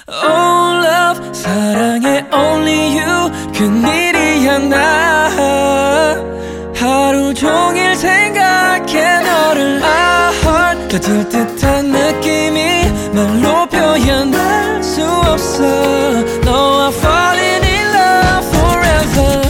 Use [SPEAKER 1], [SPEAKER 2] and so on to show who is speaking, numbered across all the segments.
[SPEAKER 1] Oh love 사랑해 only you 그일이야 나 하루 종일 생각해 너를 I heart 가질 듯한 느낌이 말로 표현할 수 없어 너와 falling in love forever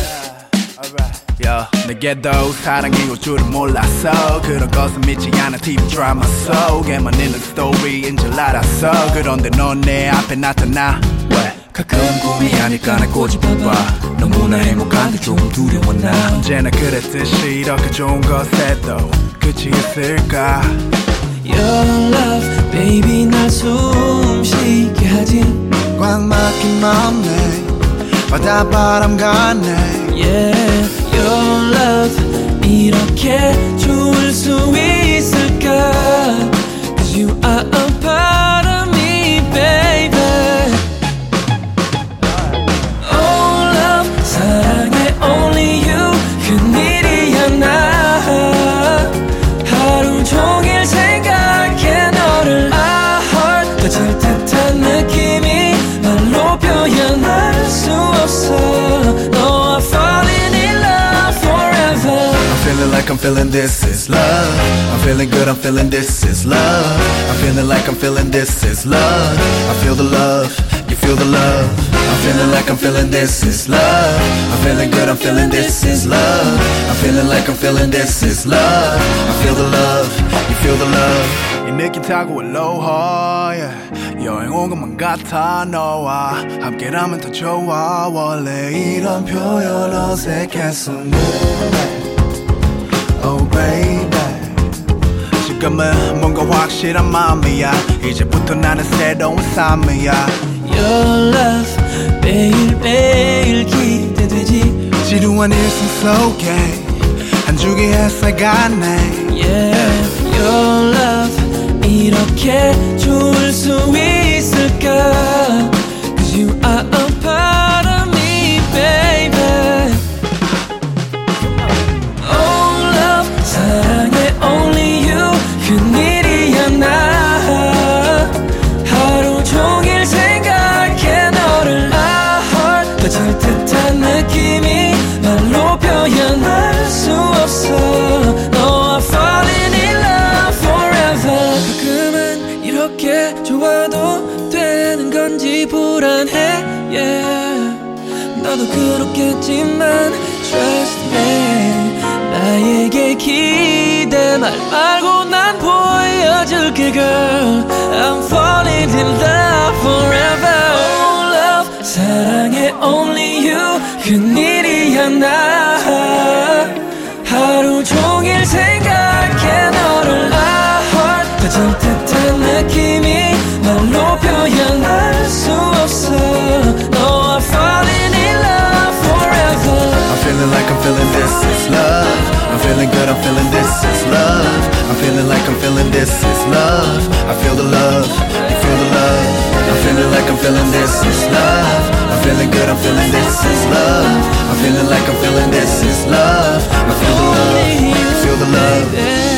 [SPEAKER 2] 내게 더 사랑이 올 줄은 몰랐어 그런 것은 믿지 않은 TV 드라마 속에만 있는 스토리인 줄 알았어 그런데 넌 내 앞에 나타나 왜? 가끔 꿈이 아닐까 날 꼬집어봐 너무나 행복한데 조금 두려워 나 언제나 그랬듯이 이렇게 좋은 것에도 끝이 있을까
[SPEAKER 1] Your love baby 날 숨쉬게 하지
[SPEAKER 3] 꽉 막힌 맘에 바닷바람 같네
[SPEAKER 1] Yeah Your love 이렇게 좋을 수 있을까 Cause you are a part of me baby Oh love 사랑해 only you 그일이야 나 하루 종일 생각해 너를 I heart 가질 듯한 느낌이 말로 표현할 수 없어 너와 falling in love forever
[SPEAKER 2] I'm feeling like I'm feeling this is love I'm feeling good I'm feeling this is love I'm feeling like I'm feeling this is love I feel the love you feel the love I'm feeling like I'm feeling this is love I'm feeling good I'm feeling this is love I'm feeling like I'm feeling this is love I feel the love you feel the love 이 느낌 타고 aloha yeah. 여행 온 것만 같아 너와 함께라면 더 좋아 원래 이런 표현 어색했었는데 Oh baby 지금은 뭔가 확실한 마음이야 이제부터 나는 새로운 삶이야
[SPEAKER 1] Your love 매일매일 기대되지
[SPEAKER 3] 지루한 일상 속에 한 줄기 햇살 같네
[SPEAKER 1] Yeah Your love 이렇게 좋을 수 있을까 Cause you are a part of me baby Oh love 사랑해 only you 그일이야 나 하루 종일 생각해 너를 I heart 가질 듯한 느낌이 말로 표현할 수 없어 너와 falling in love forever 가끔은 이렇게 좋아도 되는 건지 불안해 yeah. 너도 그렇겠지만 Trust me 나에게 기대 말 말고 난 보여줄게 girl I'm falling in love forever Oh love 사랑해 only you 그일이야 나 하루 종일 생각해 너를 I heart 가질 듯한 느낌이 말로 표현할 수 없어 너와 falling in love forever
[SPEAKER 2] I'm feeling like I'm feeling this is love I'm feeling good I'm feeling this is love I'm feeling like I'm feeling this is love I feel the love you feel the love I'm feeling like I'm feeling this is love I'm feeling good I'm feeling this is love I'm feeling like I'm feeling this is love I feel the love you feel the love